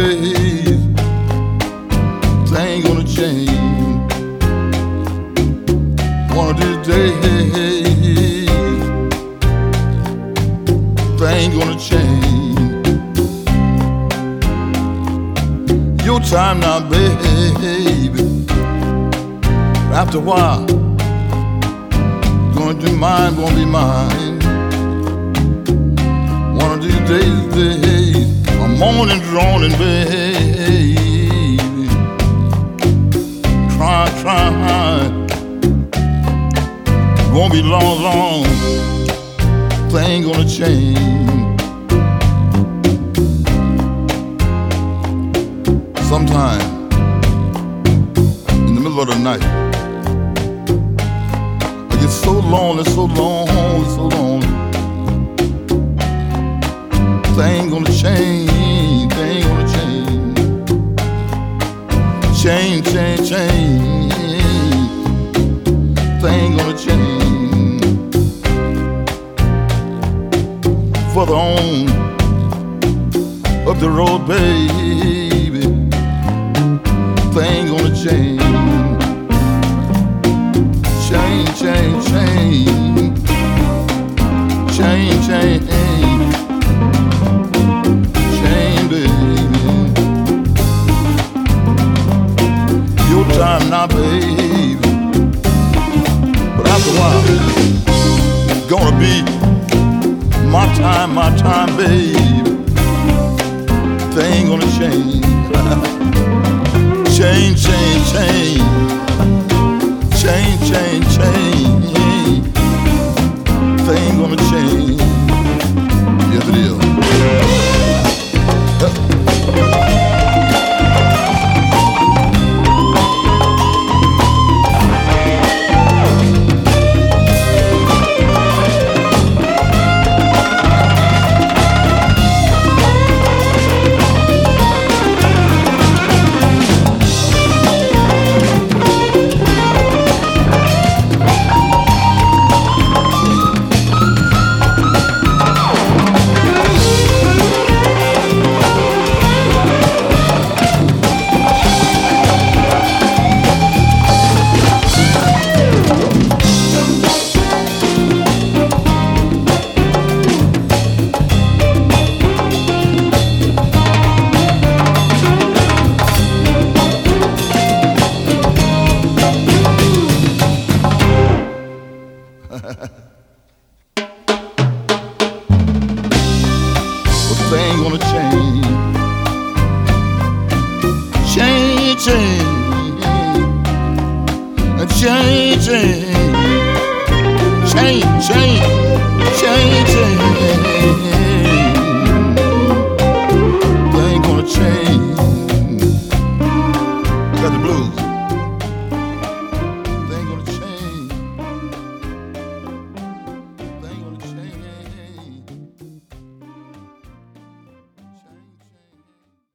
days, things gonna change. One of these days, things gonna change. Your time now, baby. After a while, gonna be mine, gonna be mine. One of these days, my morning drawing, baby. Try. Won't be long, things gonna change. Sometime in the middle of the night, I get so lonely, so lonely. Things gonna change, things gonna change. Change. Things gonna change. Further on up the road, baby, things gonna change. Change. Time now, baby. But after a while, it's gonna be my time, baby. Things gonna change. Change. Things gonna change. Yes, it is. Things gonna change. Change.